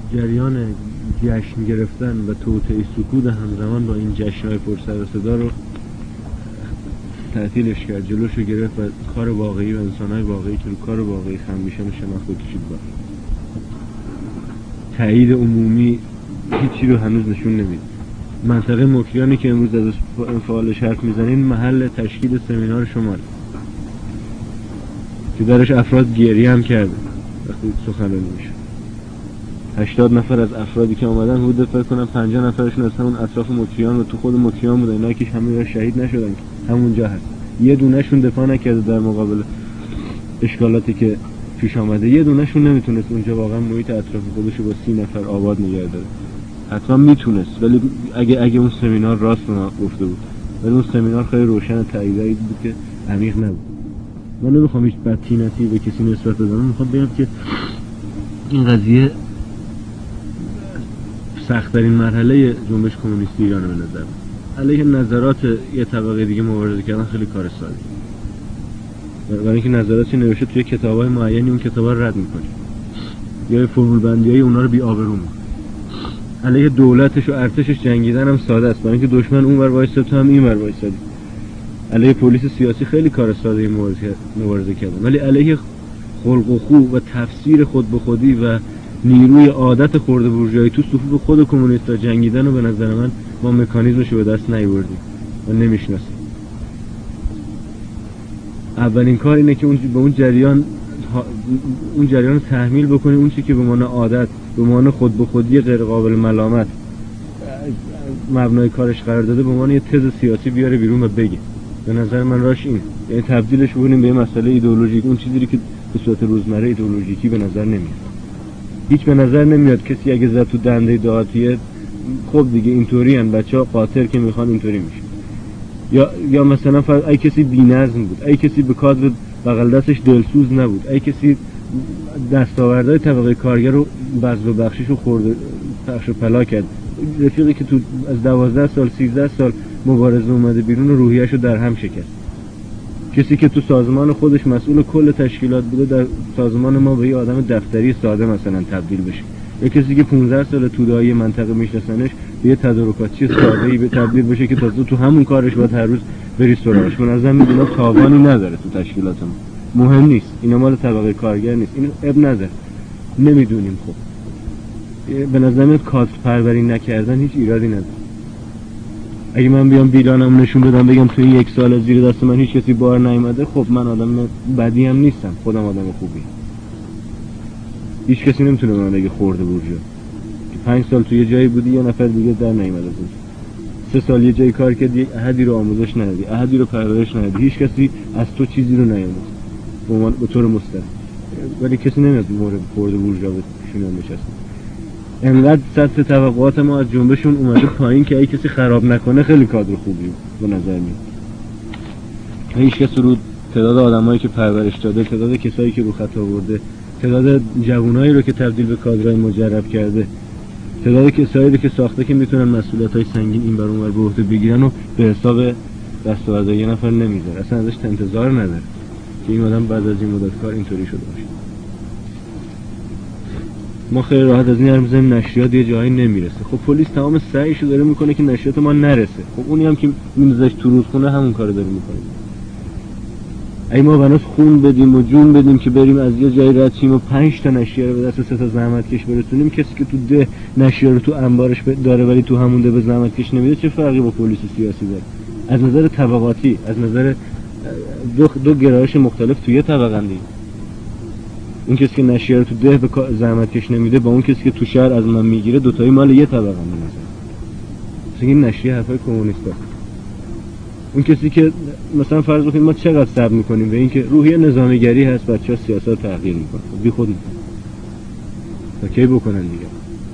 جریان جشن گرفتن و توطئه سکوت همزمان با این جشن‌های پر سر و صدا رو تعطیلش کرد، جلوشو گرفت و کار واقعی و انسان‌های واقعی که رو کار واقعی خم میشن شناخت کشید بر. تایید عمومی هیچی رو هنوز نشون نمیده. منطقه مکریانی که امروز از فعالش حرف میزنین محل تشکیل سمینار شمال که درش افراد گریه هم کرده وقتی سخنرانی میشه. 80 نفر از افرادی که آمدن حدود فکر کنم 50 نفرشون از همون اطراف مکریان و تو خود مکریان بودن. اینا که همه شهید نشدن که همونجا هست. یه دونهشون دفاع نکرده در مقابل اشکالاتی که پیش آمده. یه دونهشون نمیتونست اونجا واقعا محیط اطراف خودشو با 30 نفر آباد نگه داره. حتما میتونست، ولی اگه اون سمینار راست گفته بود، ولی اون سمینار خیلی روشن تاییدی بود که عمیق نبود. من نمیخوام هیچ بدتینتی به کسی نسبت بدم، میخوام بگم که این قضیه سخت‌ترین مرحله جنبش کمونیستی ایران به نظر علیه نظرات یه طبقه دیگه مبارزه کردن خیلی کار ساده‌ای. برای اینکه نظراتی نوشته توی کتاب‌های معینی اون کتابا رو رد می‌کنه یا فرمول بندی‌های اونا رو بی‌آبرو می‌کنه. علیه دولتش و ارتشش جنگیدن هم ساده است، برای اینکه دشمن اونور وایساد تو هم اینور وایسادی. علیه پلیس سیاسی خیلی کار ساده‌ای مبارزه کردن، ولی علیه خلق و خو و تفسیر خود به خودی و نیروی عادت خورده بورژوایی تو صفوف خود کمونیست‌ها جنگیدن و به نظر من ما مکانیزمش رو به دست نیاوردیم و نمیشناسیم. اولین کار اینه که به اون جریان رو تحمیل بکنیم، اون چیزی که به معنی عادت، به معنی خود به خودی غیر قابل ملامت مبنای کارش قرار داده، به معنی یه تز سیاسی بیاره بیرون و بگه. به نظر من راش این، یعنی تبدیلش بکنیم به یه مسئله ایدئولوژیک، اون چیزی که به صورت روزمره ایدئولوژیکی به نظر نمیاد. هیچ به نظر نمیاد کسی اگه زد تو دنده دعاتیه خب دیگه اینطوری ان بچه‌ها قاطر که میخوان اینطوری میشه، یا مثلا ای کسی بی‌نظم بود، ای کسی به کادر بغل دستش دلسوز نبود، ای کسی دستاوردهای طبقه کارگر رو بذل و بخشش رو خورده پخش و پلا کرد. رفیقی که تو از 12 سال 13 سال مبارزه اومده بیرون و روحیه‌اش رو در هم شکست. کسی که تو سازمان خودش مسئول کل تشکیلات بوده در سازمان ما به یه آدم دفتری ساده مثلا تبدیل بشه. یا کسی که 15 سال تودایی منطقه میشناسنش به یه تدارکاتچی ساده‌ای به تبدیل بشه که تو همون کارش باید هر روز بری سراغش. به نظر میاد اینا تاوانی نداره تو تشکیلات ما. مهم نیست، اینا مال طبقه کارگر نیست، این اب نداره. نمیدونیم. خب به نظر میاد کادر پروری نکردن هیچ ایرادی نداره. اگه من بیام بیلانم نشون بدم بگم تو این 1 سال از زیر دست من هیچ کسی بار نیومده، خب من آدم بدی هم نیستم، خودم آدم خوبی. هیچ کسی نمیتونه من بگه خورده بورژوا که 5 سال تو یه جایی بودی یه نفر دیگه در نیومده بود، 3 سال یه جایی کار کردی، احدی رو آموزش ندادی، احدی رو پرورش ندادی، هیچ کسی از تو چیزی رو نیاموخت به طور مستقیم، ولی کسی نمیاد مورد خورده بورژوا بشینه نشسته. انقدر سطح توقعات ما از جنبشون اومده پایین که اگه کسی خراب نکنه خیلی کادر خوبی به نظر میاد. هیچ کس رو تعداد آدمایی که پرورش داده، تعداد کسایی که رو خط آورده، تعداد جوانایی رو که تبدیل به کادرای مجرب کرده، تعداد کسایی رو که ساخته که میتونن مسئولیت‌های سنگین این بر اون بر به عهده بگیرن و به حساب دستاورد یه نفر نمیذاره. اصلا ازش انتظار نداره که این آدم بعد از این مدت کار اینطوری شده باشه. ما خیلی راحت از این حرف می‌زنیم نشریات یه جایی نمیرسه. خب پلیس تمام سعیشو داره میکنه که نشریات ما نرسه. خب اونی هم که میذاش تو رودخونه همون کارو داره میکنه. اگه ما بناس خون بدیم و جون بدیم که بریم از یه جایی رد شیم و 5 تا نشریه رو به دست 3 تا زحمتکش برسونیم، کسی که تو ده نشریه رو تو انبارش داره ولی تو همون ده به زحمتکش نمیده، چه فرقی با پلیس سیاسی داره؟ از نظر طبقاتی، از نظر دو گرایش مختلف توی طبقه اندی. اون کسی که نشریه رو تو ده به زحمتکش نمیده با اون کسی که تو شهر از من میگیره، دوتایی مال یه طبقه اند. مثلا این نشریه حرفای کمونیستا. اون کسی که مثلا فرض بکنیم ما چقدر صبر میکنیم به اینکه روحیه نظامیگری هست، بچه‌ها سیاست رو تغییر میکنن، بی خود میکنن تا کی بکنن دیگه.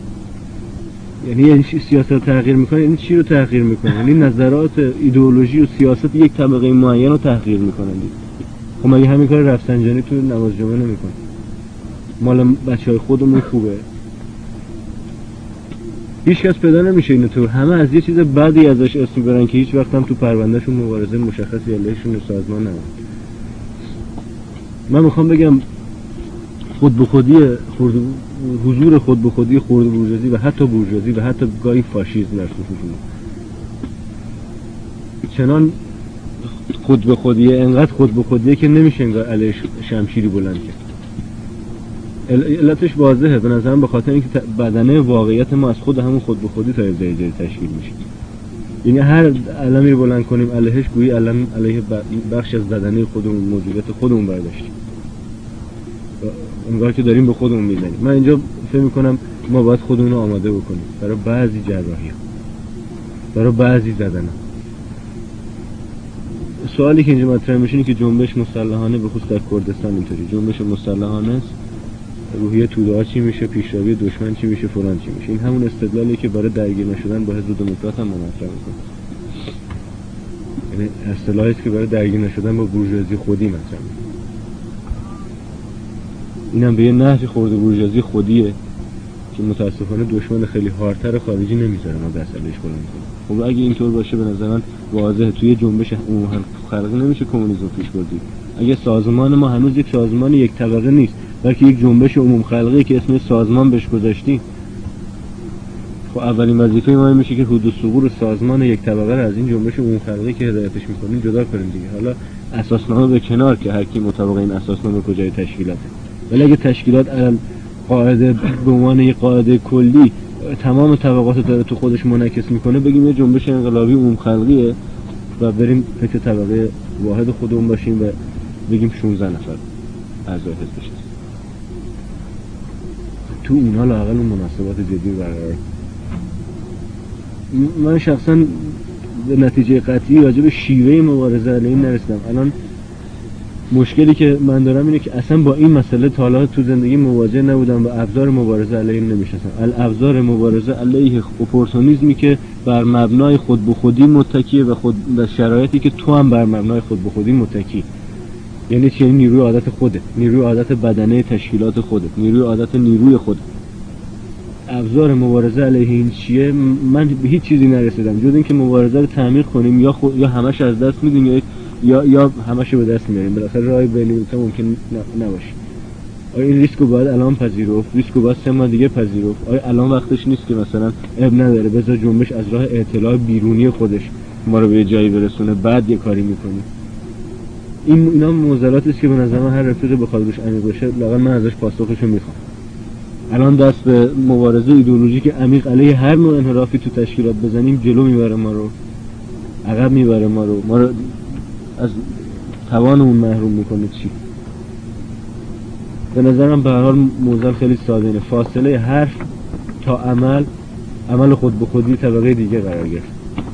یعنی سیاست رو تغییر میکنن، یعنی چی رو تغییر میکنن؟ یعنی نظرات ایدئولوژی و سیاست یک طبقه معین رو تغییر میکنن دیگه. خب مگه همین کار رفسنجانی تو نماز جمعه نمیکنه؟ مال بچهای خودمون خوبه. هیچ کس پیدا نمیشه اینو تو، همه از یه چیز بدی ازش اسم برن که هیچ وقت هم تو پروندهشون مبارزه مشخصی علیهشون سازمان نبود. من میخوام بگم خود به خودی حضور خود به خودی خرد بورژوازی و حتی بورژوازی و حتی گاهی فاشیسم در صفوفشون چنان خود به خودیه، انقدر خود به خودیه که نمیشه انگار علیه شمشیری بلند کرد. علتش واضحه به نظرم، به خاطر اینکه بدنه واقعیت ما از خود همون خود به خودی تا یه جایی تشکیل میشه. یعنی هر علمی رو بلند کنیم علیهش گویی علم علیه بخش از بدنه خودمون، موجودیت خودمون برداشتیم، انگار که داریم به خودمون میزنیم. من اینجا فکر میکنم ما باید خودمون رو آماده بکنیم برای بعضی جراحی، برای بعضی زدنه. سوالی که اینجا مطرح میشه اینه که جنبش مسلحانه به خصوص در کردستان اینطوری، جنبش مسلحانه است، روحیه توده ها چی میشه، پیشروی دشمن چی میشه، فلان چی میشه. این همون استدلالی که برای درگیر نشدن با حزب دموکرات هم مطرح میکنه. یعنی اصطلاحی است که برای درگیر نشدن با بورژوازی خودی مطرح میکنه. اینم به یه نحوی خورده بورژوازی خودیه که متاسفانه دشمن خیلی هارتر خارجی نمیذاره ما دست ازش بلند کنیم. خب اگه اینطور باشه به نظر من واضحه توی جنبش عمومی خلقی نمیشه کمونیسم پیش بردید. اگه سازمان ما هنوز یک سازمان یک طبقه نیست بلکه یک جنبش عموم خلقی که اسم سازمان بهش گذاشتیم، خب اولین وظیفه ما میشه که حدود ثغور سازمان یک طبقه رو از این جنبش عموم خلقی که هدایتش میکنیم جدا کنیم دیگه. حالا اساسنامه به کنار که هر کی مطابق این اساسنامه کجای تشکیلاته، ولی اگه تشکیلات علل قاعده به عنوان یک قاعده کلی تمام طبقات داره تو خودش منعکس میکنه، بگیم یه جنبش انقلابی عموم خلقیه و بریم فکر طبقه واحد خودمون باشیم و بگیم 16 نفر اعضای حزب بشیم. تو اونها لااقل اون مناسبات جدی برقرار. من شخصا به نتیجه قطعی راجع به شیوه مبارزه علیه این نرسیدم. الان مشکلی که من دارم اینه که اصلا با این مسئله تا حالا تو زندگی مواجه نبودم و ابزار مبارزه علیه این نمیشناسم. ابزار مبارزه علیه اپورتونیسمی که بر مبنای خود به خودی متکیه و شرایطی که تو هم بر مبنای خود به خودی متکی. یعنی چی؟ یعنی نیروی عادت خوده، نیروی عادت بدنه تشکیلات خوده، نیروی عادت نیروی خود. ابزار مبارزه علیه این چیه؟ من به هیچ چیزی نرسیدم جز اینکه مبارزه رو تعمیق کنیم، یا همش از دست میدیم یا همش رو به دست میاریم. بالاخره راه بین ممکن نباشه. آیا این ریسکو باید الان پذیرفت؟ ریسکو باید 3 ماه دیگه پذیرفت؟ آیا الان وقتش نیست که مثلا اب نداره بذار جنبش از راه اطلاع بیرونی خودش ما رو به جایی برسونه بعد یه کاری میکنه؟ اینا معضلاتی است که به نظر من هر رفیقی بخواد روش عمیق بشه لااقل من ازش پاسخشو میخوام. الان دست به مبارزه ایدئولوژیک عمیق علیه هر نوع انحرافی تو تشکیلات بزنیم جلو میبره ما رو، عقب میبره ما رو از توانمون محروم میکنه. چی؟ به نظرم به هر حال موضوع خیلی ساده اینه، فاصله حرف تا عمل خود به خودی طبقه دیگه قرار گرفت.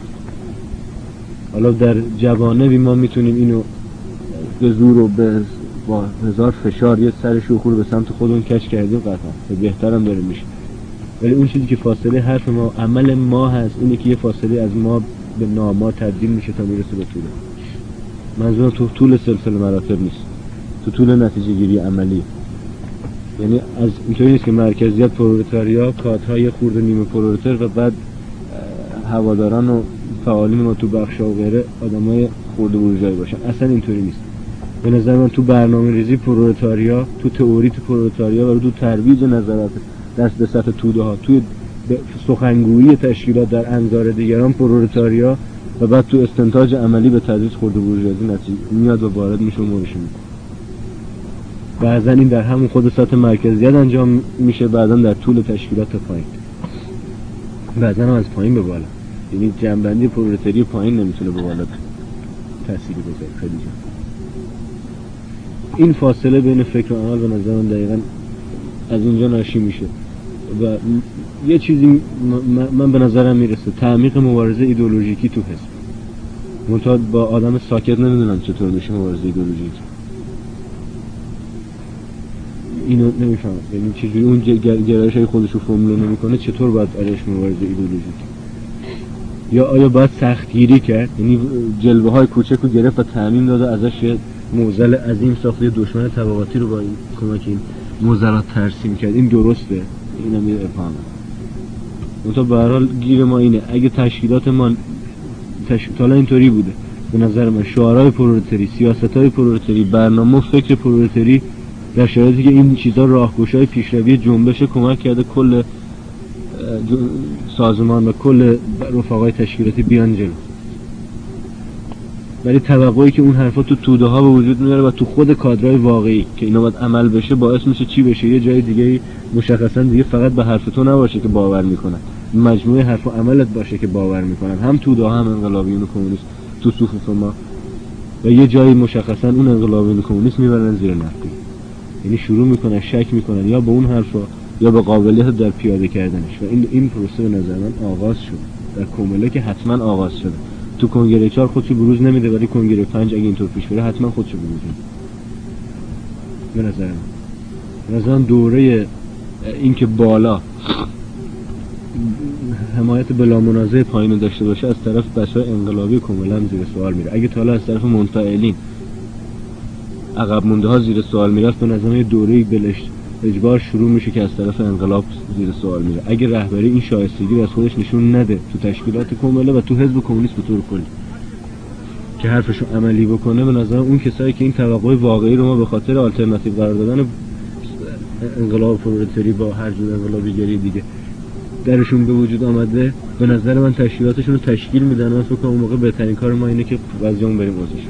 حالا در جوانبی ما میتونیم اینو به زور و با هزار فشار یه سر شوخور به سمت خودمون کش کردیم قطعا بهترم داره میشه، ولی اون چیزی که فاصله حرف ما عمل ما هست اینه که یه فاصله از ما به ناما تبدیل میشه تا میرسه به طوله. منظورم تو طول سلسله مراتب نیست، تو طول نتیجه گیری عملی. یعنی از اینطوری نیست که مرکزیت پرولتاریا کادرهای خورد و نیمه پرولتر و بعد هواداران و فعالین ما تو بخشا و غیره آدمای خرد بورژوایی باشن. اصلا اینطوری نیست. به نظر من تو برنامه‌ریزی پرولتاریا، تو تئوری پرولتاریا و تو ترویج نظرات دست به سطح توده ها، توی سخنگویی تشکیلات در انظار دیگران پرولتاریا و بعد تو استنتاج عملی به تدریج خرد بورژوازی نتیجه میاد و وارد میشه و مورش میکنه. بعضا این در همون خود سطح مرکزیت انجام میشه، بعضا در طول تشکیلات پایین، بعضا هم از پایین به بالا. یعنی جنبندی پرولتاری پایین نمیتونه به بالا تأثیری بذاره. خیلی جان این فاصله بین فکر و عمل به نظر من دقیقاً از اینجا ناشی میشه و یه چیزی من به نظرم میرسه تعمیق مبارزه ایدئولوژیکی تو حزب. منتها با آدم ساکت نمیدونم چطور میشه مبارزه ایدئولوژیکی. اینو نمیفهمم، یعنی چجوری اون گرایش های خودشو فرمول نمیکنه چطور باید علیش مبارزه ایدئولوژیکی؟ یا آیا باید سختگیری کرد، یعنی جلوه های کوچکو گرفت و تعمیم داد و ازش یه معضل عظیم ساخت، دشمن طبقاتی رو با این کمک این معضلات ترسیم کرد؟ این درسته؟ اینم یه ابهامه. منتها به هر حال گیر ما اینه اگه تشکیلات ما حالا اینطوری بوده به نظر من شعارهای پرولتاری، سیاستهای پرولتاری، برنامه و فکر پرولتاری در شرایطی که این چیزا راهگشای پیشروی جنبش کمک کرده کل سازمان و کل رفقای تشکیلاتی بیان جلو. ولی توقعی که اون حرفا تو توده ها به وجود میاره و تو خود کادرهای واقعی که اینا باید عمل بشه باعث میشه چی بشه؟ یه جای دیگه مشخصا دیگه فقط به حرف تو نباشه که باور میکنن، مجموعه حرف و عملت باشه که باور میکنن، هم توده ها هم انقلابیون و کمونیست تو صفوف ما. و یه جایی مشخصا اون انقلابیون و کمونیست میبرن زیر نقطه، یعنی شروع میکنن شک میکنن یا به اون حرفا یا به قابلیت در پیاده کردنش. و این پروسه به نظر من آغاز شد در کومله که حتما آغاز شده. تو کنگره 4 خودشو بروز نمیده، ولی کنگره 5 اگه اینطور پیش بره حتما خودشو بروز میده. به نظر من دوره این که بالا حمایت بلا منازع پایین داشته باشه از طرف بچه‌های انقلابی کاملا زیر سوال میره. اگه تا حالا از طرف منفعلین عقب مونده ها زیر سوال میرفت، به نظر من دوره بلشت اجبار شروع میشه که از طرف انقلاب زیر سوال میره. اگه رهبری این شایستگی از خودش نشون نده تو تشکیلات کمله و تو حزب کمونیست به طور کلی که حرفشو عملی بکنه، به نظر اون کسایی که این توقع واقعی رو ما به خاطر آلترناتیو قرار دادن انقلاب پرولتاری با هر جور انقلابیگری دیگه درشون به وجود آمده، به نظر من تشکیلاتشون رو تشکیل میدن و فکر کنم اون موقع بهترین کار ما اینه که وضعیتمون بریم واسش.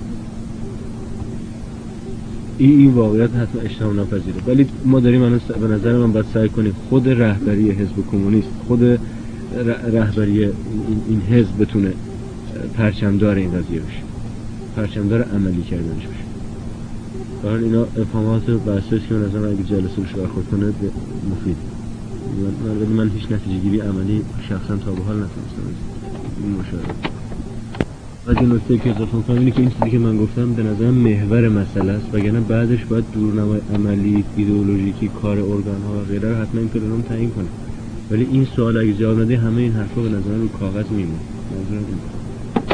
این واقعیت حتما اجتناب ناپذیره، ولی ما داریم به نظر من باید سعی کنیم خود رهبری حزب کمونیست، خود رهبری این حزب بتونه پرچمدار این قضیه بشه، پرچمدار عملی کردنش بشه. حالا اینا افهامات و بحثاست که به نظر من اگه جلسه روش برخورد کنه مفید. من هیچ نتیجه گیری عملی شخصا تا به حال نتونستم این مشاهده. و نکته که اضافه کنم اینه که این چیزی که من گفتم به نظرم محور مسئله است، وگرنه بعدش باید دورنمای عملی، ایدئولوژیکی، کار ارگان ها و غیره رو حتما این پلنوم تعیین کنه. ولی این سوال اگه جواب نده همه این حرفا به نظر من رو کاغذ میمونه.